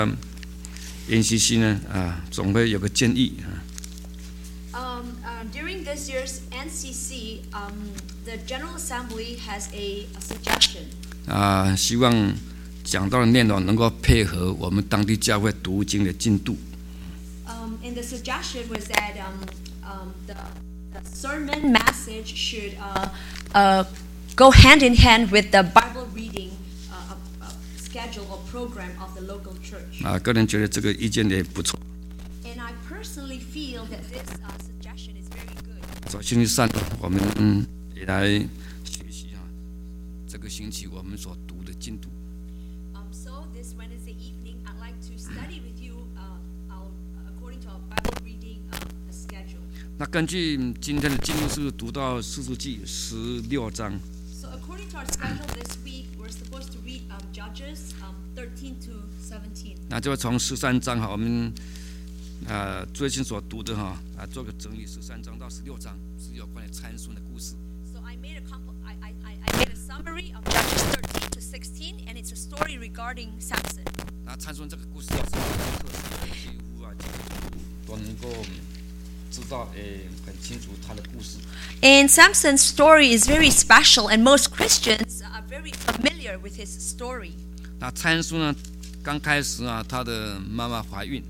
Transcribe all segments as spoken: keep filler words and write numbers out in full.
N C C 呢啊，总会有个建议啊。 Um, uh, during this year's N C C, um, the General Assembly has a, a suggestion. 啊，希望讲到的内容能够配合我们当地教会读经的进度。 Um, and the suggestion was that um, um, the, the sermon message should uh, uh, go hand in hand with the Bible reading uh, uh, schedule or program of the local church. 啊，个人觉得这个意见也不错。 And I personally feel that this uh, suggestion is very good. 所以星期三我们也来学习啊，这个星期我们所读的进度。 Um, so this Wednesday evening, I'd like to study with you uh, our, according to our Bible reading uh, schedule. 那根据今天的进度是读到士师记十六章。 So according to our schedule this week, we're supposed to read um, Judges um, thirteen to seventeen. 那就从十三章哈，我们啊最近所读的哈啊做个整理，十三章到十六章是有关于参孙的故事。 So I made a comp- I, I, I made a summary of Judges thirteen to sixteen, and it's a story regarding Samson. 那参孙这个故事要是很特殊，几乎啊基督徒都能够知道诶很清楚他的故事。 And Samson's story is very special, and most Christians are very familiar with his story. 那参孙呢，刚开始啊，他的妈妈怀孕。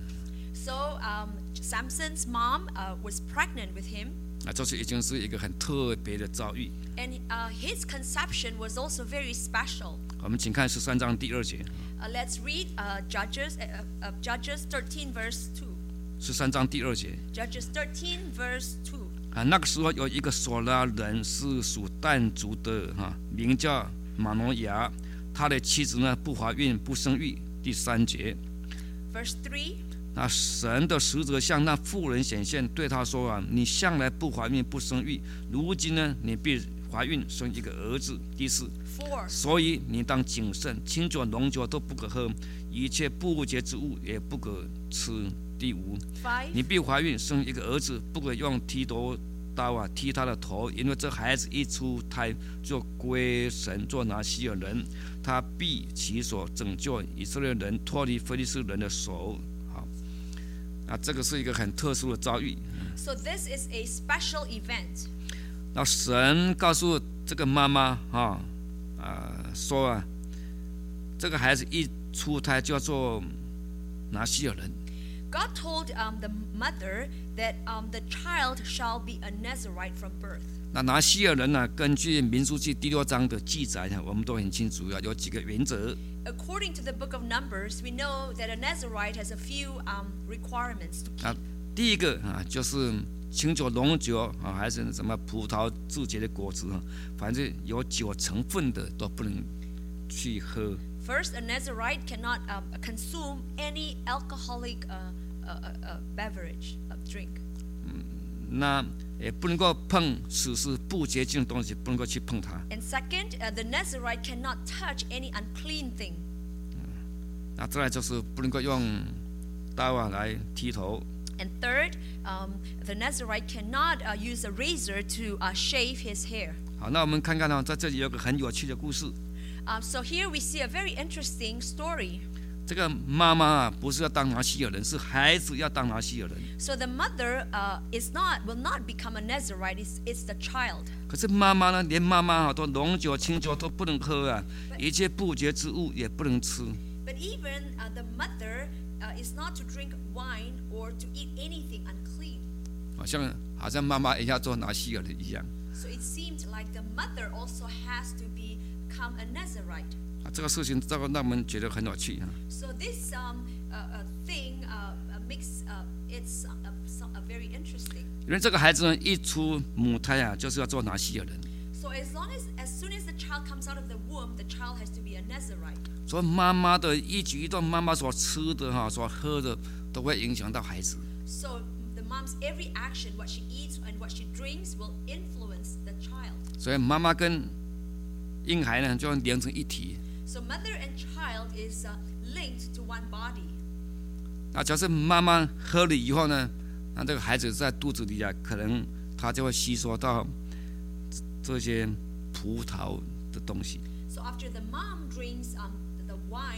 So um, Samson's mom uh, was pregnant with him. 啊，这是已经是一个很特别的遭遇。 And uh, his conception was also very special. 我们请看十三章第二节。 Uh, let's read uh, Judges, uh, uh, Judges thirteen, verse two. 十三章第二节。 Judges thirteen, verse two. 啊，那个时候有一个索拉人是属但族的哈、啊，名叫马诺亚，他的妻子呢不怀孕不生育。第三节。 Verse three. 那神的使者向那妇人显现，对他说啊，你向来不怀孕不生育，如今呢，你必怀孕生一个儿子。第四， Four. 所以你当谨慎，清酒浓酒都不可喝，一切不洁之物也不可吃。第五， Five. 你必怀孕生一个儿子，不可用剃头刀啊剃他的头，因为这孩子一出胎就归神做拿西尔人，他必起手拯救以色列人脱离非利士人的手。啊，这个是一个很特殊的遭遇。 So this is a special event. 那神告诉这个妈妈啊啊说啊，这个孩子一出胎就要做拿西尔人。 God told um, the mother that um, the child shall be a Nazirite from birth. 那拿西尔人呢、啊，根据民数记第六章的记载呢，我们都很清楚啊，有几个原则。 According to the book of Numbers, we know that a Nazirite has a few um, requirements to keep. 啊，第一个啊，就是清酒、浓酒啊，还是什么葡萄自结的果子啊，反正有酒成分的都不能去喝。 First, a Nazirite cannot um, consume any alcoholic uh, uh, uh, beverage, uh, drink. 那也不能够碰死是不洁净的东西，不能够去碰它。 And second, uh, the Nazirite cannot touch any unclean thing. 那再来就是不能够用刀啊来剃头。 And third, um, the Nazirite cannot uh, use a razor to uh, shave his hair. 好，那我们看看呢、哦，在这里有个很有趣的故事。 Um, so here we see a very interesting story. 这个妈妈啊，不是要当拿西尔人，是孩子要当拿西尔人。 So the mother uh, is not will not become a Nazirite. It's, it's the child. 可是妈妈呢，连妈妈啊，都浓酒、清酒都不能喝啊，一切不洁之物也不能吃。 But even uh, the mother uh, is not to drink wine or to eat anything unclean. 好像好像妈妈也要做拿西尔人一样。 So it seemed like the mother also has to become a Nazirite. 啊，这个事情这个让我们觉得很有趣啊。 So this um, uh, uh, thing uh, uh, makes uh, it's uh, uh, very interesting. 因为这个孩子呢，一出母胎啊，就是要做拿西尔人。 So as long as as soon as the child comes out of the womb, the child has to be a Nazirite. 所以妈妈的一举一动，妈妈所吃的哈、所喝的，都会影响到孩子。 So the mom's every action, what she eats and what she drinks, will influence the child. 所以妈妈跟婴孩呢，就连成一体。 So mother and child is uh, linked to one body. 那假设妈妈喝了以后呢，那这个孩子在肚子里啊，可能他就会吸收到这些葡萄的东西。 So after the mom drinks um, the wine,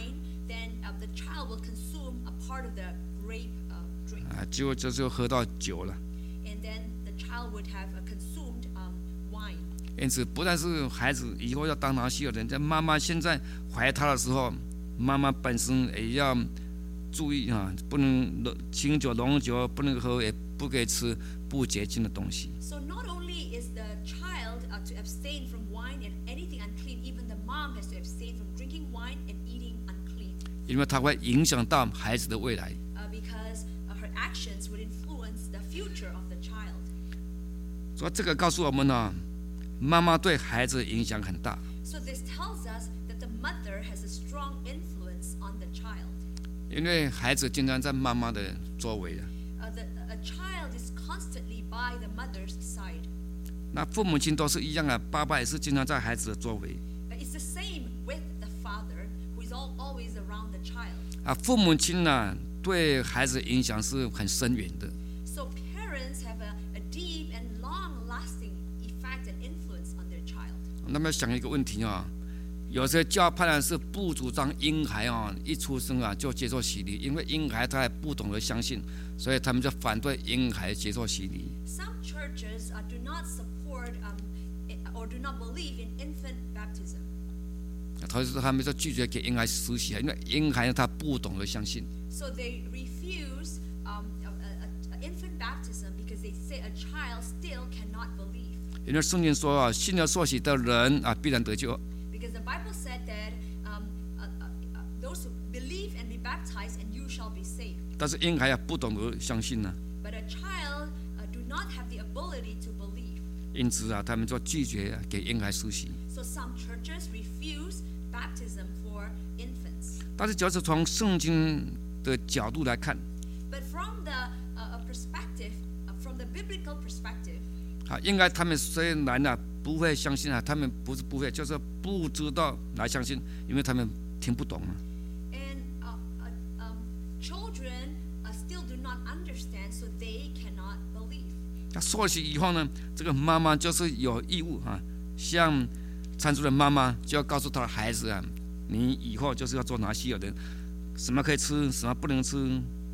then uh, the child will consume a part of the grape uh, drink, 啊，结果这就喝到酒了。 and then the child would have uh, consumed um, wine. 因此，不但是孩子以后要当拿西尔人，在妈妈现在怀他的时候，妈妈本身也要注意啊，不能清酒、浓酒不能喝，也不可以吃不洁净的东西。 So not only is the child uh, to abstain from wine and anything unclean, even the mom has to abstain from drinking wine and eating unclean. 因为它会影响到孩子的未来。 Uh, because uh, her actions would influence the future of the child. 所以这个告诉我们呢，妈妈对孩子影响很大。 So this tells us that the mother has a strong influence on the child. 因为孩子经常在妈妈的周围的， Uh, the, a child is constantly by the mother's side. 那父母亲都是一样啊，爸爸也是经常在孩子的周围 Uh, it's the same with the father, who is all, always around the child. 啊。父母亲呢，对孩子影响是很深远的。 So parents have a, a deep and long-lasting effect and influence on their child. 那么想一个问题啊，有些教派呢是不主张婴孩啊一出生啊就接受洗礼，因为婴孩他还不懂得相信，所以他们就反对婴孩接受洗礼。 Some churches uh, do not support um, i- or do not believe in infant baptism. 同时他们就拒绝给婴孩施洗，因为婴孩他不懂得相信。 So they refuse um, a, a, a infant baptism because they say a child still cannot believe. 因为圣经说啊，信了受洗的人啊必然得救。 Because the Bible said that um, uh, uh, uh, those who believe and be baptized and you shall be saved. 但是婴孩啊不懂得相信呢、 But a child uh, do not have the ability to believe. 因此啊，他们就拒绝给婴孩施洗。 So some churches refuse baptism for infants. 但是，只要是从圣经的角度来看， But from the uh, uh, perspective, uh, from the biblical perspective, 啊，应该他们虽然呢、啊、不会相信啊，他们不是不会，就是不知道来相信，因为他们听不懂啊。 and uh, uh, um, children uh, still do not understand, so they cannot believe. 他受洗以后呢，这个妈妈就是有义务啊，像参主的妈妈就要告诉他的孩子啊，你以后就是要做拿西尔人，什么可以吃，什么不能吃。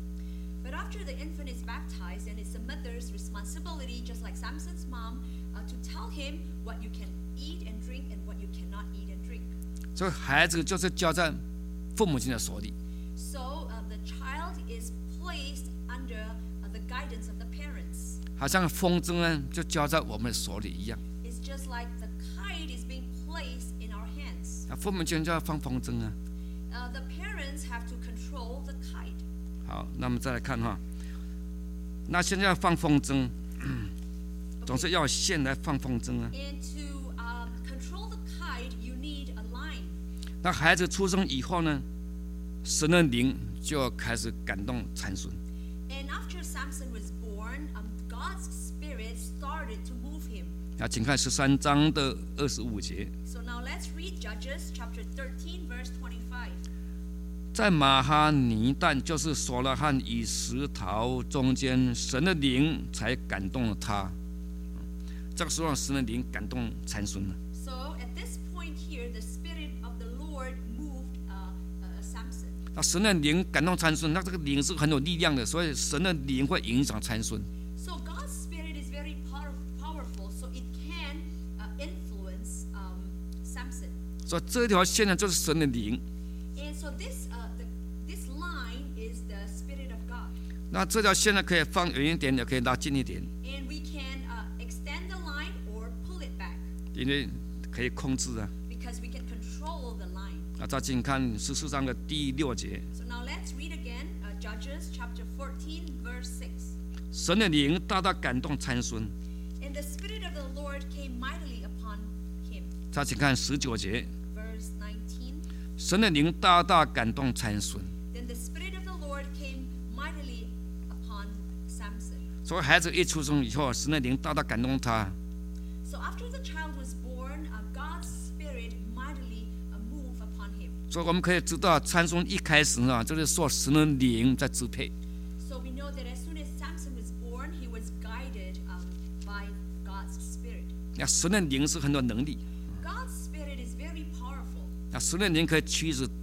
But after the infant is baptized, and it's the mother's responsibility, just like Samson's mom, uh, to tell him what you can eat and drink and what you cannot eat and drink. 所以孩子就是交在父母亲的手里。 So uh, the child is placed under uh, the guidance of the parents. 好像风筝呢，就交在我们的手里一样。 It's just like the kite is being placed in our hands. 啊，父母亲就要放风筝啊。 Uh, the parents have to control the kite. 好，那么再来看哈，那现在要放风筝，总是要有线来放风筝啊。 And to um, control the kite, you need a line. 那孩子出生以后呢，神的灵就开始感动参孙。 And after Samson was born, um, God's spirit started to move him. 啊，请看十三章的二十五节， So now let's read Judges chapter thirteen, verse twenty-five. 在马哈尼旦，就是索拉和以石陶中间，神的灵才感动了他。这个时候，神的灵感动参孙了。 So at this point here, the spirit of the Lord moved uh, uh, Samson. 那神的灵感动参孙，那这个灵是很有力量的，所以神的灵会影响参孙。 So God's spirit is very power, powerful, so it can uh, influence um, Samson. 所以这条线呢，就是神的灵。 And so this uh, the, this line is the spirit of God. 那这条线呢，可以放远一点，也可以拉近一点， And we can uh, extend the line or pull it back 因为可以控制啊。 because we can control the line. 那再请看十四章的第六节， So now let's read again uh, Judges chapter fourteen, verse six. 神的灵大大感动参孙。 And the spirit of the Lord came mightily upon him. 再请看十九节， Verse nineteen. 神的灵大大感动参孙。 Then the spirit of the Lord came mightily upon Samson. 所以孩子一出生以后，神的灵大大感动他。 So after the child was born, uh, God's spirit mightily uh, moved upon him. 所以我们可以知道，参孙一开始啊，就是受神的灵在支配。 So we know that as soon as Samson was born, he was guided um, by God's spirit. 那神的灵是很有能力， God's spirit is very powerful. 那神的灵可以驱使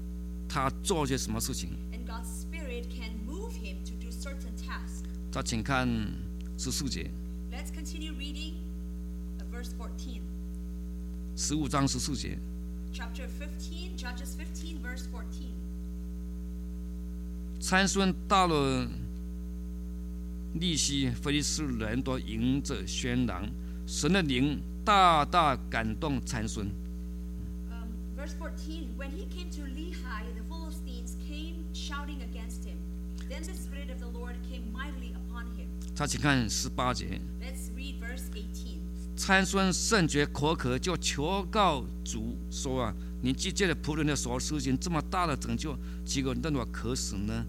他做些什么事情。 And God's Spirit can move him to do certain tasks. 再请看十四节， Let's continue reading uh, verse fourteen. 十五章十四节。 Chapter fifteen, Judges fifteen, verse fourteen. 参孙到了利希，非利士人都迎着喧嚷，神的灵大大感动参孙。 Um, verse fourteen, when he came to Lehi, the Philistines came shouting against him. Then the Spirit of the Lord came mightily upon him. 再请看十八节， Let's read verse eighteen. 参孙甚觉口渴，就求告主说啊，你既借了仆人的手施行这么大的拯救，岂可任我渴死呢？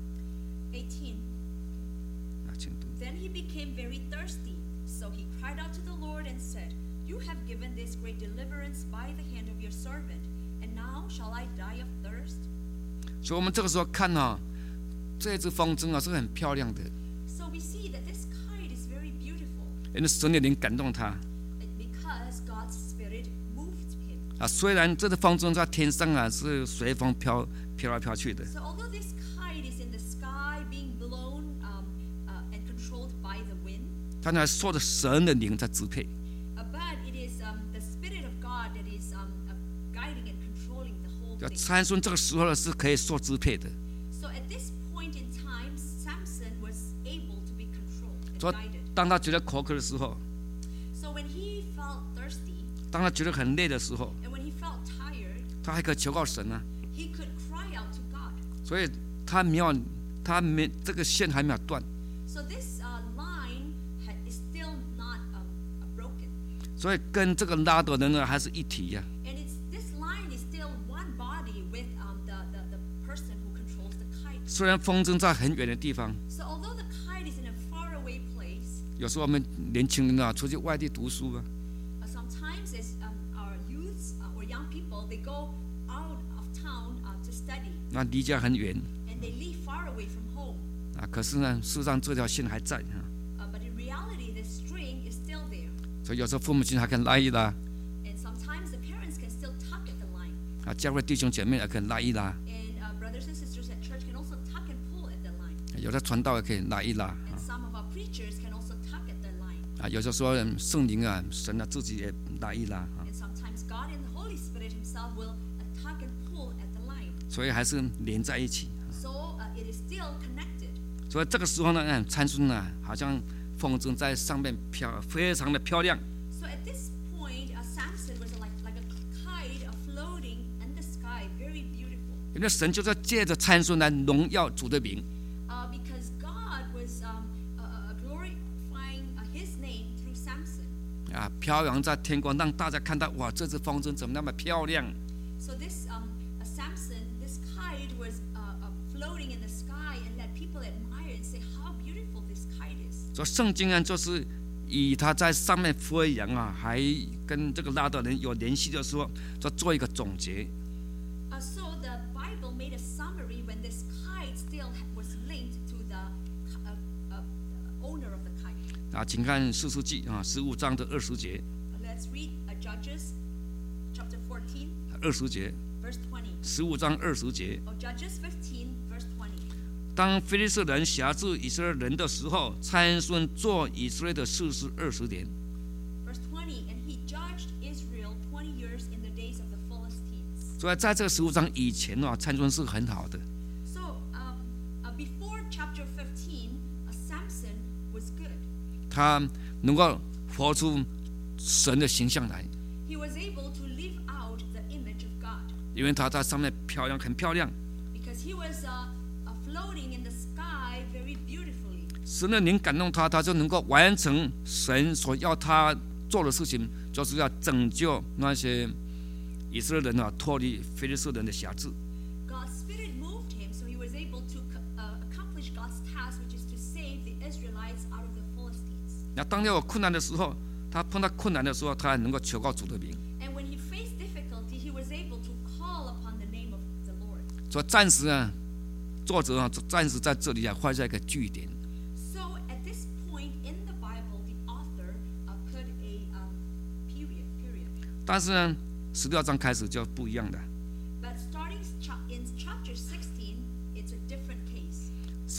eighteen. 啊，请读。 Then he became very thirsty. So he cried out to the Lord and said, You have given this great deliverance by the hand of your servant, and now shall I die of thirst? 所以我们这个时候看啊，这只风筝啊是很漂亮的， So we see that this kite is very beautiful 因为神的灵感动他 because God's Spirit moved him. 啊。虽然这只风筝在天上啊是随风飘飘来飘去的， So although this kite is in the sky being blown um, uh, and controlled by the wind, 但还受着神的灵在支配。 uh, but it is um, the Spirit of God that is um, uh, guiding and controlling the whole 要 thing. 参孙这个时候呢是可以受支配的， So at this point in time, Samson was able to be controlled and 所以 guided. 当他觉得口渴的时候， So when he felt thirsty 当他觉得很累的时候， and when he felt tired, 他还可以求告神啊。 he could cry out to God. 所以他没有，他没这个线还没有断， So this uh, line ha- is still not um, uh, broken. 所以跟这个拉的人呢还是一体呀、 And it's, this line is still one body with um, the, the, the person who controls the kite. 虽然风筝在很远的地方， So although the kite is in a faraway place, 有时候我们年轻人啊出去外地读书啊， uh, sometimes as um, our youths uh, or young people, they go out of town uh, to study 那离家很远 and they live far away from home. 啊，可是呢，事实上这条线还在啊， Uh, but in reality, the string is still there. 所以有时候父母亲还可以拉一拉 And sometimes the parents can still tug at the line. 啊，教会弟兄姐妹也可以拉一拉， And uh, brothers and sisters at church can also tug and pull at the line. 有的传道也可以拉一拉啊 And some of our preachers can also tug at the line. 啊，有的时候嗯圣灵啊，神啊自己也拉一拉啊， And sometimes God and the Holy Spirit Himself will uh, tug and pull at the line. 所以还是连在一起。 So uh, it is still connected. 所以这个时候呢，嗯，参孙呢，好像风筝在上面飘，非常的漂亮。 So at this point, uh, Samson was like, like a kite uh, floating in the sky, very beautiful. 因为神就是借着参孙来荣耀主的名， Uh, because God was um, uh, uh, glorifying uh, His name through Samson. 啊，飘扬在天空，让大家看到哇，这只风筝怎么那么漂亮？ So this um, uh, Samson, this kite was uh, uh, floating in the sky and let people admire and say how beautiful this kite is. 所以圣经啊，就是以他在上面飞扬啊，还跟这个拉的人有联系的时候，就做一个总结。 Uh, so the Bible made a summary when this kite still ha- was linked to the uh, uh, owner of the kite. 啊，请看四世纪啊，十五章的二十节， Uh, let's read uh, Judges chapter fourteen, 二十节， verse twenty. 十五章二十节。 Oh, Judges fifteen, verse twenty. 当非利士人辖制以色列人的时候，参孙做以色列的事是二十年。 Verse twenty, and he judged Israel twenty years in the days of the Philistines. 所以在这个十五章以前啊，参孙是很好的。 So um, uh, before chapter fifteen, uh, Samson was good. 他能够活出神的形象来， He was able to live out the image of God 因为他在上面漂亮，很漂亮。 because he was uh, uh, floating in the sky very beautifully. 神的灵感动他，他就能够完成神所要他做的事情，就是要拯救那些以色列人啊，脱离非利士人的辖制。 God's Spirit moved him, so he was able to uh, accomplish God's task, which is to save the Israelites out of the Philistines. 那当有困难的时候，他碰到困难的时候，他还能够求告主的名。 And when he faced difficulty, he was able to call upon the name of the Lord. 所以暂时啊，作者啊，暂时在这里啊画下一个句点。 So at this point in the Bible, the author uh, put a um, period. Period. 但是呢，十六章开始就不一样的。 But starting cha- in chapter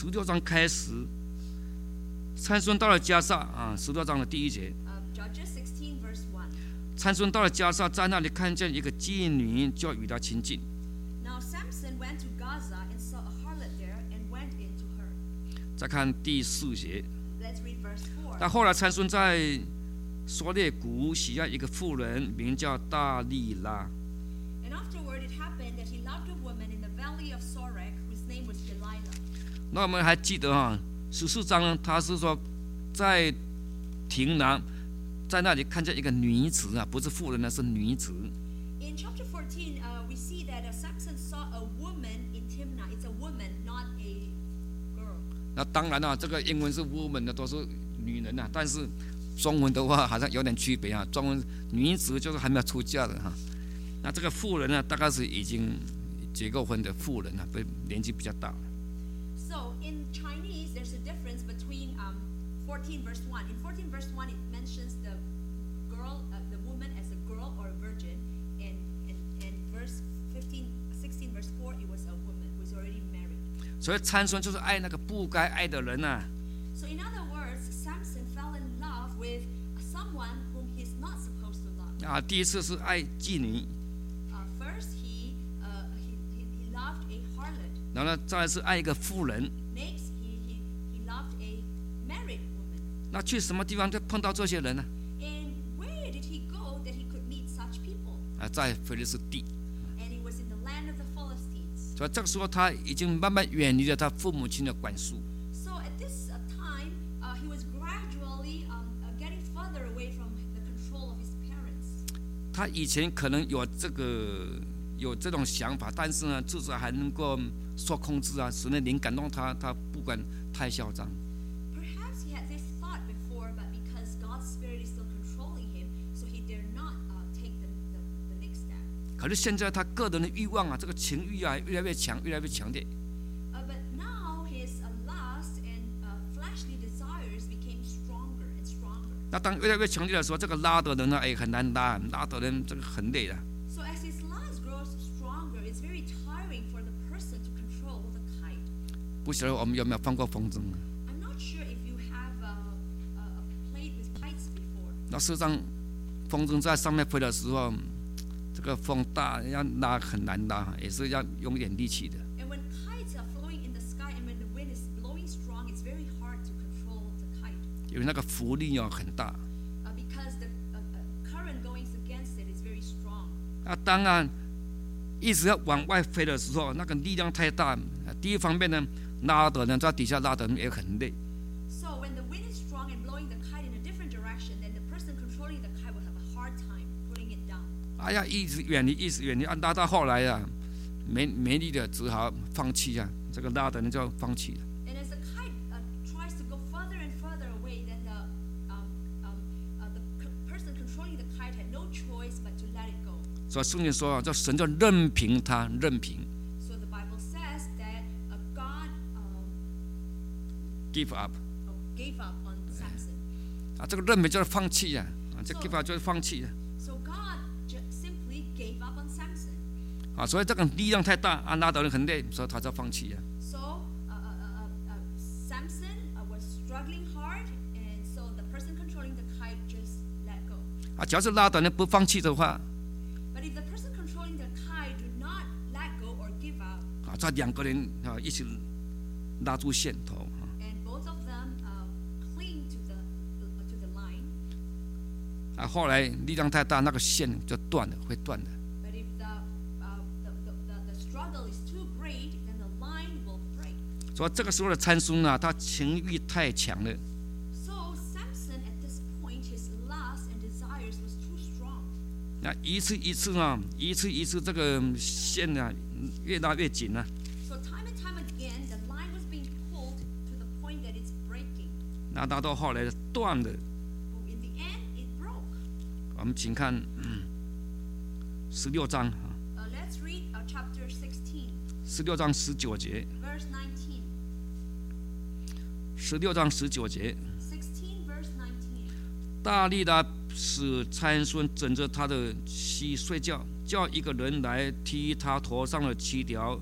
十六章开始，参孙到了迦萨啊，十六章的第一节。 Uh, Judges sixteen verse one. 参孙到了迦萨，在那里看见一个妓女，就与她亲近。 Now Samson went to Gaza and saw a harlot there and went into her. 再看第四节。 Let's read verse four. 但后来参孙在梭列谷喜爱一个妇人，名叫大利拉。 And afterward it happened that he loved a woman in the valley of Sorek, whose name was Delilah. 那我们还记得哈，十四章呢，他是说在亭南，在那里看见一个女子啊，不是妇人呢，是女子。 In chapter fourteen, uh, we see that uh, Samson saw a woman in Timnah. It's a woman, not a girl. 那当然了，这个英文是 woman 的，都是女人啊，但是中文的话好像有点区别啊。中文女子就是还没有出嫁的哈。那这个妇人呢，大概是已经结过婚的妇人啊，年纪比较大了。 So in Chinese, there's a difference between um, fourteen verse one. In fourteen verse one, it mentions the girl, uh, the woman as a girl or a virgin, and and, and verse fifteen, sixteen verse four, it was a woman who is already married. 所以参孙就是爱那个不该爱的人啊。 So in other words, Samson fell in love with someone whom he's not supposed to love. 啊，第一次是爱妓女。 Uh, first, he, uh, he, he he loved a harlot. 然后呢，再来是爱一个妇人。 Next, he, he, he loved a married woman. 那去什么地方就碰到这些人呢？ And where did he go that he could meet such people? 啊，在腓利斯地。 And he was in the land of the Philistines. 所以这个时候他已经慢慢远离了他父母亲的管束。 So at this uh, time, uh, he was gradually um, uh, getting further away from the control of his parents. 他以前可能有这个有这种想法，但是呢，至少还能够受控制啊，使那灵感动他，他不敢太嚣张。 Perhaps he had this thought before, but because God's Spirit is still controlling him, so he dare not uh, take the, the, the next step. 可是现在他个人的欲望啊，这个情欲啊，越来越强，越来越强烈。 Uh, but now his uh, lust and uh, fleshly desires became stronger and stronger. 那当越来越强烈的时候，这个拉的人呢，哎，很难拉，拉的人这个很累的。 So as his lust grows stronger, it's very tiring for the person to control the kite. 不晓得我们有没有放过风筝啊？ I'm not sure if you have uh, uh, played with kites before. 那事实上，风筝在上面飞的时候，这个风大，要拉很难拉，也是要用一点力气的。 And when kites are flowing in the sky and when the wind is blowing strong, it's very hard to control the kite. 因为那个浮力要很大。 Uh, because the uh, uh, current going against it is very strong. 那当然，一直要往外飞的时候，那个力量太大。第一方面呢，拉的人在底下拉的人也很累。 So when the wind is strong and blowing the kite in a different direction, then the person controlling the kite will have a hard time putting it down. 哎呀，一直远离，一直远离，啊，拉到后来啊，没没力的，只好放弃啊。这个拉的人就要放弃了。 And as the kite uh, tries to go further and further away, then the um, um, uh, the c- person controlling the kite had no choice but to let it go. 所以圣经说啊，这神就任凭他，任凭 So the Bible says that uh, God um, give up uh, gave up on Samson. 啊，这个任凭就是放弃啊，啊，这 give up 就是放弃啊。 So God ju- simply gave up on Samson. 啊，所以这个力量太大，啊，拉的人很累，所以他就放弃啊。 So uh, uh, uh, uh, Samson uh, was struggling hard, and so the person controlling the kite just let go. 啊，假如是拉的人不放弃的话， But if the person controlling the kite do not let go or give up, 啊，这两个人啊一起拉住线头啊， and both of them uh, cling to the uh, to the line, 啊，后来力量太大，那个线就断了，会断的。 but if the, uh, the, the, the, the struggle is too great, then the line will break. 所以这个时候的参孙啊，他情欲太强了， So Samson at this point, his lust and desires was too strong. 那一次一次啊，一次一次这个线啊越拉越紧啊， So time and time again, the line was being pulled to the point that it's breaking. 那拉到后来断了。 But in the end, it broke. 我们请看十六章啊， Uh, let's read uh, chapter sixteen, 十六章十九节， verse nineteen. 十六章十九节， sixteen, verse nineteen. 大利拉使参孙枕着他的膝睡觉，叫一个人来踢他头上的七条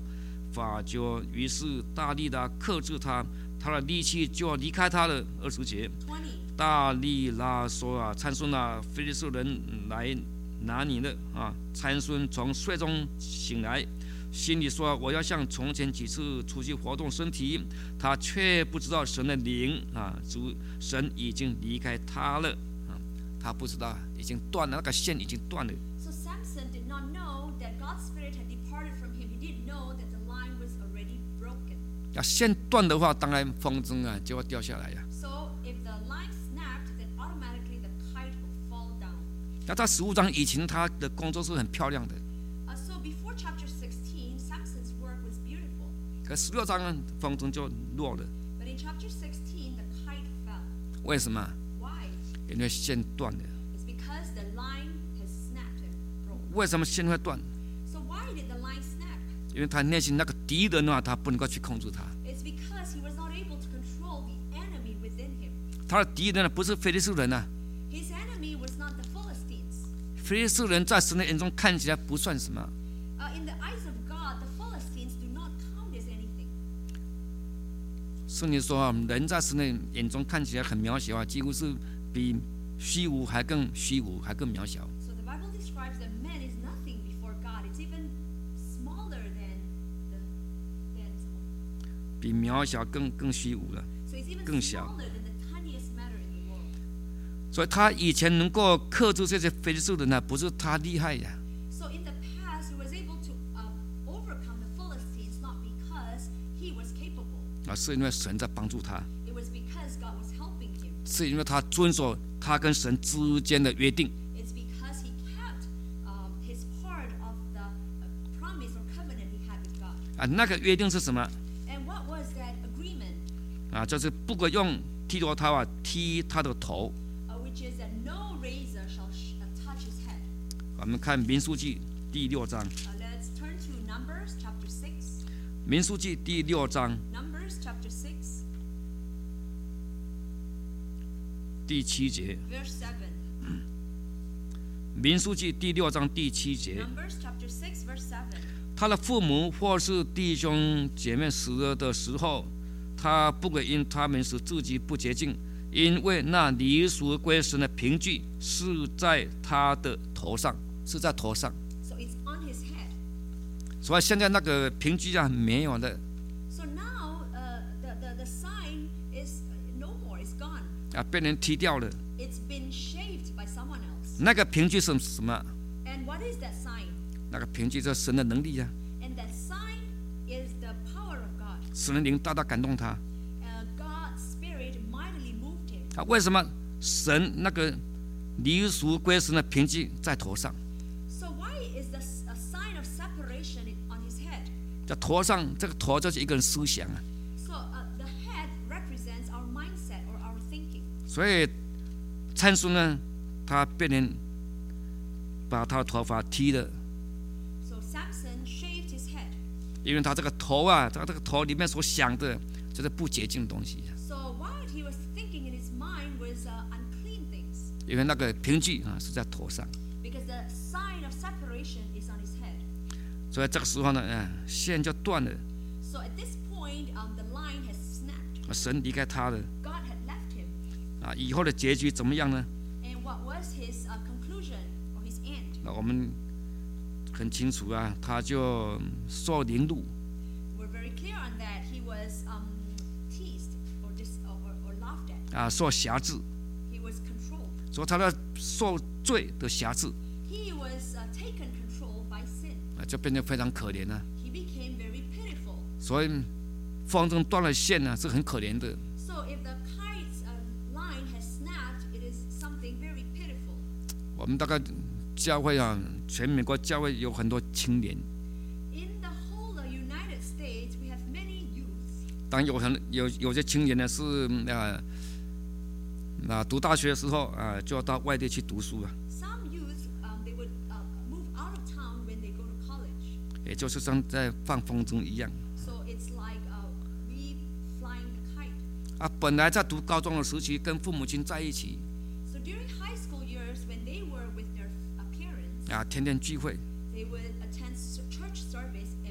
法就于是大利拉克制他，他的力气就要离开他了。二十节，大利拉说啊，参孙啊，非利士人来拿你了啊！参孙从睡中醒来，心里说：我要像从前几次出去活动身体，他却不知道神的灵啊，主神已经离开他了啊，他不知道已经断了，那个线已经断了。 So Samson did not know that God's spirit had departed from him. He didn't know that the line was already broken. 要线断的话，当然风筝啊就要掉下来呀。 So if the line snapped, then automatically the kite will fall down. 那在十五章以前，他的工作是很漂亮的。 Uh, so before chapter sixteen, Samson's work was beautiful. 可十六章呢，风筝就落了。 But in chapter sixteen, the kite fell. 为什么？ Why? 因为线断了。 It's because the line has snapped and broken. 为什么线会断？ So why did the line snap? 因为他内心那个敌人啊，他不能够去控制他。 It's because he was not able to control the enemy within him. 他的敌人呢，不是非利士人啊。 His enemy was not the Philistines. 非利士人在神的眼中看起来不算什么。 Uh, in the eyes of God, the Philistines do not count as anything. 圣经说啊，人在神的眼中看起来很渺小啊，几乎是比虚无还更虚无，还更渺小。 So the Bible describes that man is nothing before God. It's even smaller than the than. 比渺小更更虚无了。 So it's even 更小。 smaller than the tiniest matter in the world. 所以他以前能够克制这些非利士人呢，不是他厉害呀、 So in the past, he was able to um, overcome the Philistines not because he was capable. 啊，是因为神在帮助他， It was because God was helping him. 是因为他遵守他跟神之间的约定。 It's because he kept um, his part of the uh, promise or covenant he had with God. 啊，那个约定是什么？ And what was that agreement? 啊，就是不可用剃头刀啊踢他的头。 Uh, which is that no razor shall sh- uh, touch his head. 我们看民数记第六章， Uh, let's turn to Numbers chapter six. 民数记第六章 Numbers chapter six, 第七节， verse seven. 民数记第六章第七节， Numbers chapter six, verse seven. 他的父母或是弟兄姐妹死了的时候，他不可因他们使自己不洁净，因为那离俗归神的凭据是在他的头上，是在头上。 So it's on his head. 所以现在那个凭据啊没有了 So now uh, the, the, the sign is uh, no more, it's gone. 啊，被人踢掉了。 It's been shaved by someone else. 那个凭据是什么？ And what is that sign? 那个凭据是神的能力啊， And that sign is the power of God. 神的灵大大感动他。 Uh, God's spirit mightily moved him. 啊，为什么神那个离俗归神的凭据在头上？ So why is the s- a sign of separation on his head? 在头上，这个头就是一个人思想啊。 So uh, the head represents our mindset or our thinking. 所以参孙呢，他被人把他的头发剃了， So Samson shaved his head. 因为他这个头啊，他这个头里面所想的就是不洁净的东西， So what he was thinking in his mind was uh, unclean things. 因为那个凭据啊是在头上。 Because the sign of separation is on his head. 所以这个时候呢，嗯，线就断了， So at this point, um, the line has snapped. 神离开他了 God had left him. 啊。以后的结局怎么样呢？ And what was his uh, conclusion or his end? 那我们很清楚啊，他就受凌辱 We're very clear on that. He was um, teased or, dis- or, or, or laughed at. 啊，受辖制， He was controlled. 所以他的受罪的辖制 He was uh, taken control by sin. 啊，就变得非常可怜了。 He became very pitiful. 所以风筝断了线呢、啊，是很可怜的。 So if the kite's uh, line has snapped, it is something very pitiful. 我们大概教会啊，全美国教会有很多青年， In the whole uh, United States, we have many youths. 当然有很有有些青年呢是啊，那读大学的时候啊，就要到外地去读书啊， Some youths, um, they would uh, move out of town when they go to college. 也就是像在放风筝一样 So it's like uh, we flying a kite. 啊。本来在读高中的时期，跟父母亲在一起 So during high school years, when they were with their uh, parents, 啊，天天聚会 they would attend s- church service every day.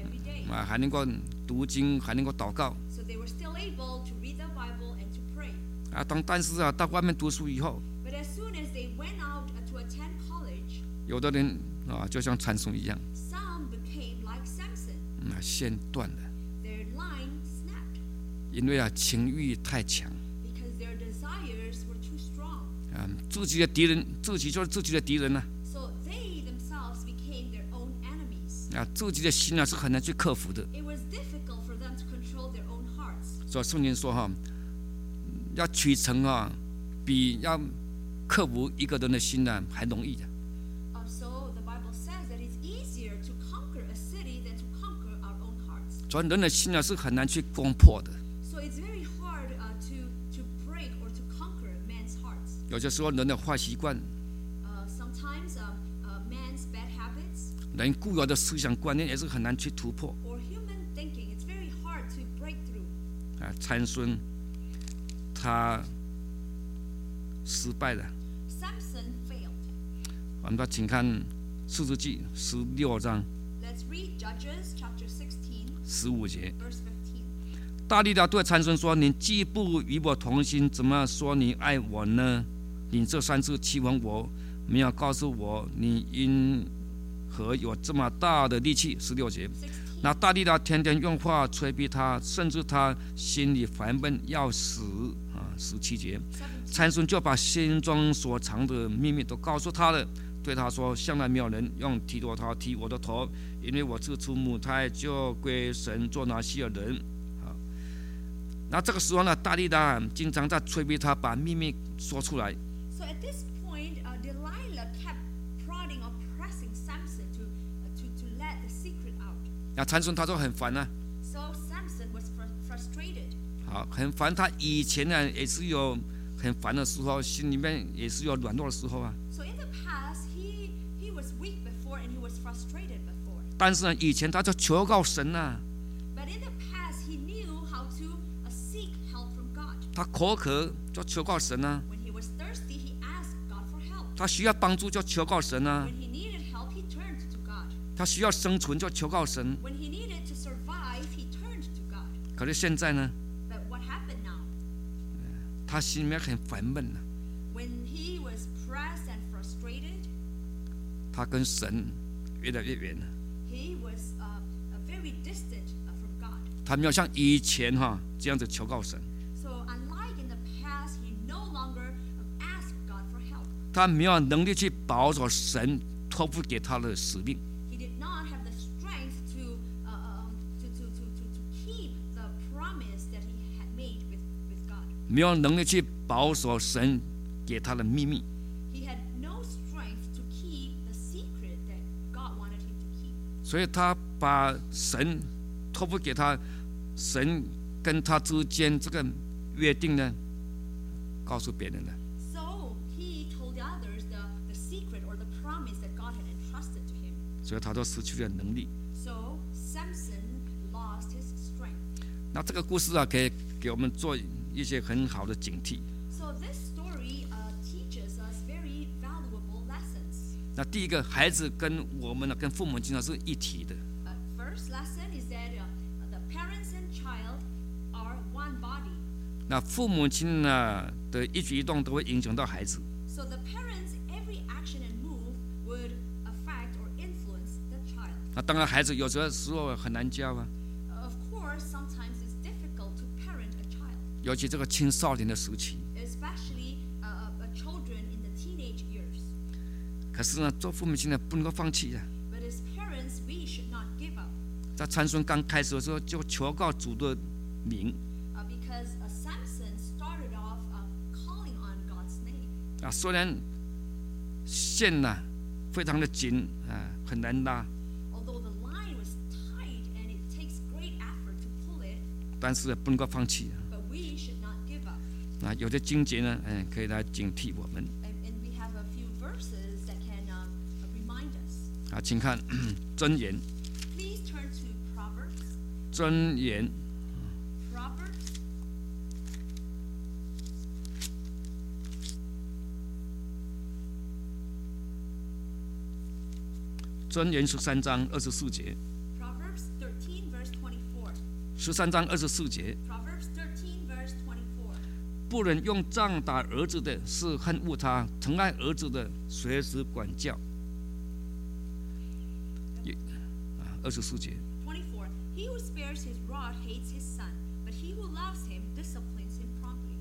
啊，还能够读经，还能够祷告 So they were still able to read the Bible and to pray. 啊。当但是啊，到外面读书以后， But as soon as they went out uh, to attend college, 有的人啊，就像参孙一样， some became like Samson. 啊，线断了， Their line snapped 因为啊，情欲太强 because their desires were too strong. 啊，自己的敌人，自己就是自己的敌人呢 So they themselves became their own enemies. 啊，自己的心啊是很难去克服的。 It was difficult for them to control their own hearts. 所以圣经说哈，要取成啊，比要克服一个人的心呢、还容易的。 Uh, so the Bible says that it's easier to conquer a city than to conquer our own hearts. 所以人的心呢是很难去攻破的。 So it's very hard uh, to to break or to conquer man's hearts. 有些时候人的坏习惯， Uh, sometimes um, uh, man's bad habits 人固有的思想观念也是很难去突破 or human thinking, it's very hard to break through. 啊。参孙他失败了， Samson failed. 我们请看四世纪十六章 Let's read Judges chapter sixteen, 十五节。 verse fifteen. 大利拉对参孙说：“你既不与我同心，怎么说你爱我呢？你这三次欺哄我，没有告诉我你因何有这么大的力气。”十六节。 sixteen. 那大利拉天天用话催逼他，甚至他心里烦闷要死啊。十七节。 seventeen. 参孙就把心中所藏的秘密都告诉他了，对他说：“向来没有人用剃头刀剃我的头，因为我自出母胎就归神做拿西尔人。”好，那这个时候呢，大利拉经常在催逼他把秘密说出来。 So at this point, uh, Delilah kept prodding or pressing Samson to, uh, to, to let the secret out. 那参孙他说很烦啊， So Samson was fr- frustrated. 好，很烦。他以前呢也是有很烦的时候，心里面也是有软弱的时候啊。 So in the past, he, he was weak before and he was frustrated before. 但是呢，以前他就求告神啊， But in the past, he knew how to uh, seek help from God. 他口渴就求告神啊， When he was thirsty, he asked God for help. 他需要帮助就求告神啊， When he needed help, he turned to God. 他需要生存就求告神。 When he needed to survive, he turned to God. 可是现在呢， But what happened now? 他心里面很烦闷啊， When he was pressed and frustrated, 他跟神越来越远了。 he was uh, uh, very distant uh, from God. 他没有像以前哈、这样子求告神， So unlike in the past, he no longer uh, asked God for help. 他没有能力去保守神托付给他的使命。 He did not have the strength to, uh, um, to, to, to, to, to keep the promise that he had made with, with God. 没有能力去保守神给他的秘密， He had no strength to keep the secret that God wanted him to keep. 所以他把神托付给他，神跟他之间这个约定呢，告诉别人了。 So he told the others the, the secret or the promise that God had entrusted to him. 所以他都失去了能力。 So Samson lost his strength. 那这个故事啊，可以给我们做一些很好的警惕。 So this story uh, teaches us very valuable lessons. 那第一个，孩子跟我们呢，跟父母亲呢是一体的。 Uh, first lesson is that uh, the parents and child are one body. 那父母亲呢的一举一动都会影响到孩子。 So the parents, every action and move would affect or influence the child. 那当然，孩子有时候时候很难教啊， Uh, of course, sometimes it's difficult to parent a child, 尤其这个青少年的时期。 especially uh, uh, children in the teenage years. 可是呢，做父母亲的不能够放弃啊。 But as parents, we should not give up 在参孙刚开始的时候，就求告主的名 uh, because uh, Samson started off uh, calling on God's name. 啊，虽然线呢、非常的紧啊，很难拉， Although the line was tight and it takes great effort to pull it, 但是不能够放弃 but we should not give up. 啊。啊，有的经节呢，嗯，可以来警惕我们 And, and we have a few verses that can um, remind us. 啊。请看箴言， Please turn to Proverbs. 箴言 Proverbs. 箴言十三章二十四节。 Proverbs thirteen, verse 十三章二十四节。 Proverbs thirteen, verse twenty-four. 不能用杖打儿子的，是恨恶他；疼爱儿子的，随时管教。二十四节。 twenty-four. He who spares his rod hates his son, but he who loves him disciplines him promptly.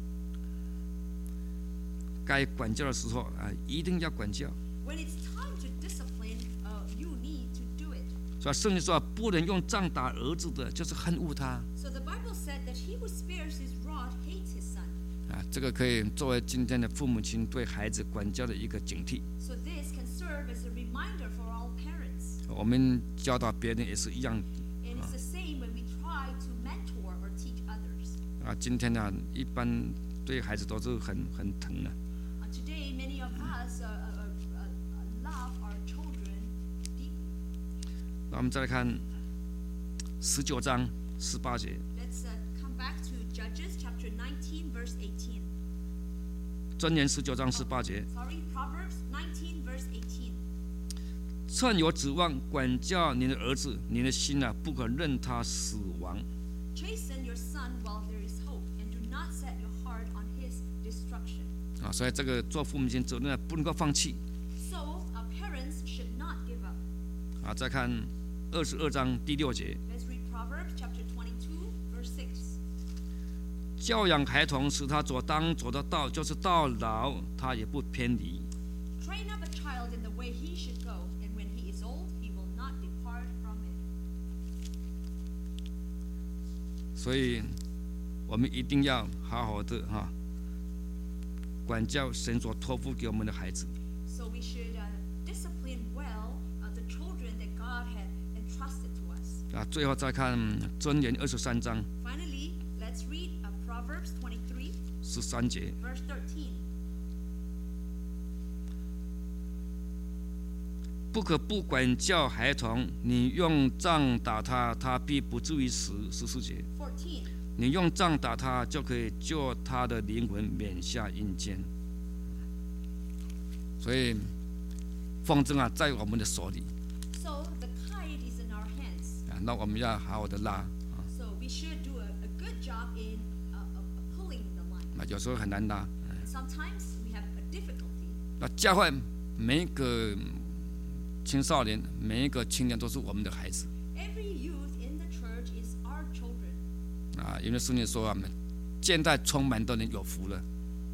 该管教的时候啊，一定要管教。 When it's time to discipline, uh, you need to do it. 所以圣经说，不能用杖打儿子的，就是恨恶他。 So the Bible said that he who spares his rod hates his son. 啊，这个可以作为今天的父母亲对孩子管教的一个警惕。 So this can serve as a reminder for all parents. 我们教导别人也是一样。 And it's the same when we try to mentor or teach others. 啊，今天呢，一般对孩子都是很很疼的。 Uh, today, many of us uh, uh, uh, love our children deeply. 那我们再来看十九章十八节。 Let's uh, come back to Judges chapter nineteen, verse eighteen. 箴言十九章十八节。 Sorry, Proverbs nineteen, verse eighteen. 趁有指望管教你的儿子，你的心啊，不可任他死亡。 Chasten your son while there is hope, and do not set your heart on his destruction. 啊，所以这个做父母亲责任不能够放弃。 So, our parents should not give up. 啊，再看二十二章第六节， Let's read Proverbs chapter twenty-two, verse six. 教养孩童，使他走当走的道，就是到老他也不偏离。 Train up a child in the way he should go, and when he is old, he will not depart from it. 所以，我们一定要好好的哈、啊，管教神所托付给我们的孩子。 So we should uh, discipline well uh, the children that God had entrusted to us. 啊，最后再看箴言二十三章 Finally, let's read uh, Proverbs twenty-three, 十三节。 verse thirteen. 不可不管教孩童，你用杖打他，他必不至于死。十四节， fourteen. 你用杖打他，就可以救他的灵魂免下阴间。所以，风筝啊，在我们的手里 So the kite is in our hands. 啊，那我们要好好的拉啊。 So we should do a, a good job in uh, uh, pulling the line. 啊，有时候很难拉。 Sometimes we have a difficulty. 那教会每一个青少年、每一个青年都是我们的孩子 Every youth in the church is our children. 啊，因为圣经说啊，现在充满的人有福了。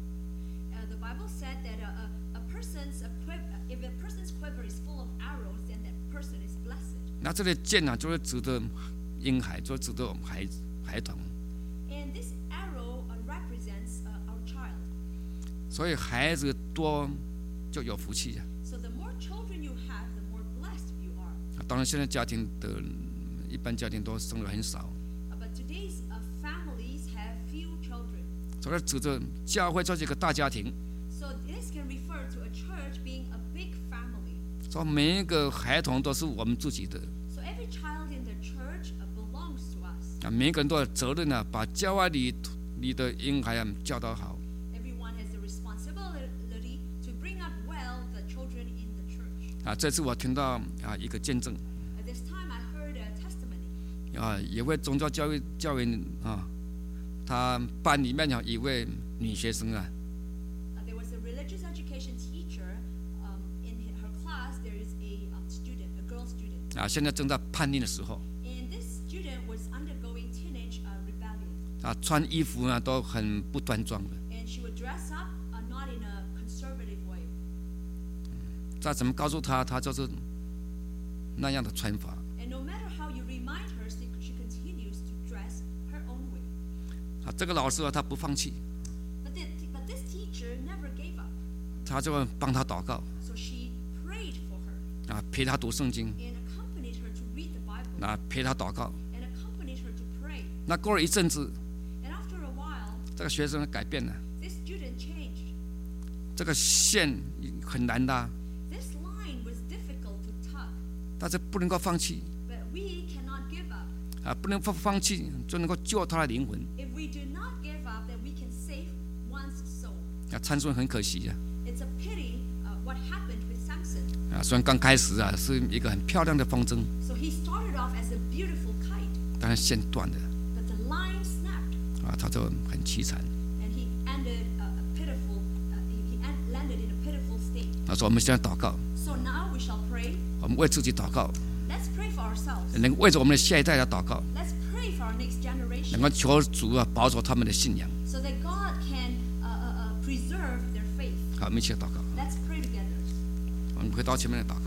Uh, the Bible said that a, a, a person's a quiv- if a person's quiver is full of arrows, then that person is blessed. 那这里箭啊，就是指的婴孩，就指的我们孩子、孩童。 And this arrow uh, represents uh, our child. 所以孩子多就有福气啊。 So the more children you have, the more blessed you are. 当然，现在家庭的一般家庭都生的很少， Uh, but today's uh, families have few children. 所以指着教会就是一个大家庭。 So this can refer to a church being a big family. 说每一个孩童都是我们自己的 So every child in the church uh, belongs to us. 啊，每一个人都有责任啊，把教会里里的婴孩啊教导好。 Everyone has the responsibility to bring up well the children in the church. 啊，这次我听到啊一个见证 At this time, I heard a testimony. 啊，一位宗教教育教员啊，他班里面有一位女学生啊， Uh, there was a religious education teacher. Um, in hi- her class, there is a um, student, a girl student. 啊，现在正在叛逆的时候 And this student was undergoing teenage uh, rebellion. 啊，穿衣服呢都很不端庄的， And she would dress up uh, not in a conservative way. 再怎么告诉她，她就是那样的穿法。 And no matter how you remind her, she she continues to dress her own way. 啊，这个老师啊，他不放弃， But, the, but this teacher never gave up. 他就帮他祷告 So she prayed for her 啊，陪他读圣经， and accompanied her to read the Bible 啊，陪他祷告。 and accompanied her to pray. 那过了一阵子， And after a while, 这个学生改变了， this student changed. 这个线很难拉， This line was difficult to tug, 但是不能够放弃 but we cannot give up. 啊，不能放放弃就能够救他的灵魂 If we do not give up, then we can save one's soul. 啊。参孙很可惜呀 It's a pity uh, what happened with Samson. 啊，虽然刚开始啊是一个很漂亮的风筝， So he started off as a beautiful kite, 但是线断了 but 啊，他就很凄惨。 And he ended a, a pitiful, uh, he, he end, landed in a pitiful state. 他说：“我们现在祷告， So now we shall pray. 我们为自己祷告， Let's pray for ourselves. 能为着我们的下一代来祷告， Let's pray for our next 能 generation 够求主啊保守他们的信仰。 so that God can uh, uh, uh, preserve their faith. 好，我们一起祷告。 Let's pray together. 我们回到前面来祷告。